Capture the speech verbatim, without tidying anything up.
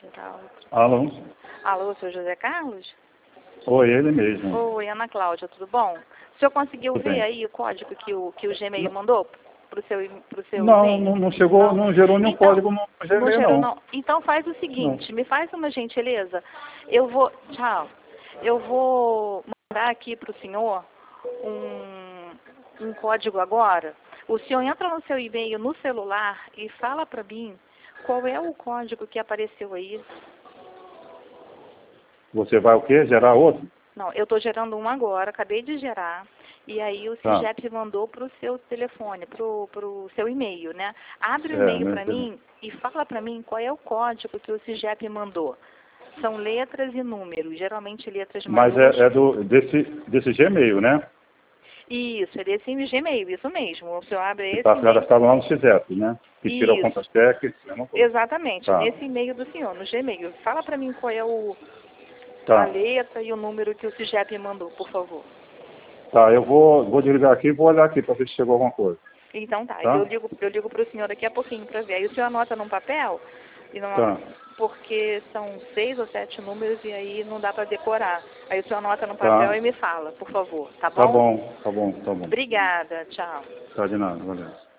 Alô? Alô, senhor José Carlos? Oi, ele mesmo. Oi, Ana Cláudia, tudo bom? O senhor conseguiu Tudo ver bem. aí o código que o, que o Gmail mandou pro seu, pro seu Não, e-mail? não, não chegou, não, não gerou nenhum Então, código no não Gmail, gerou, não. não. Então faz o seguinte, me faz uma gentileza. Eu vou, tchau, eu vou mandar aqui pro senhor um, um código agora. O senhor entra no seu e-mail no celular e fala para mim qual é o código que apareceu aí. Você vai o quê? Gerar outro? Não, eu estou gerando um agora, acabei de gerar, e aí o Tá. CIGEP mandou para o seu telefone, para o seu e-mail, né? Abre o É, e-mail meu para entendo. mim e fala para mim qual é o código que o CIGEP mandou. São letras e números, geralmente letras Mas maiúsculas. é, é do, desse, desse Gmail, né? Isso, é desse Gmail, isso mesmo. O senhor abre Que esse está e-mail. cadastrado lá no CISEP, né? Que tira o Isso, conta-cheque, é uma coisa. exatamente, Tá, nesse e-mail do senhor, no Gmail. Fala para mim qual é o, a tá. letra e o número que o CIGEP mandou, por favor. Tá, eu vou, vou desligar aqui e vou olhar aqui para ver se chegou alguma coisa. Então tá, Tá? eu ligo, eu ligo para o senhor daqui a pouquinho para ver. Aí o senhor anota num papel, e não, Tá. porque são seis ou sete números e aí não dá para decorar. Aí o senhor anota no papel Tá. e me fala, por favor, tá Tá bom? bom, tá bom, tá bom. Obrigada, tchau. Tá de nada, valeu.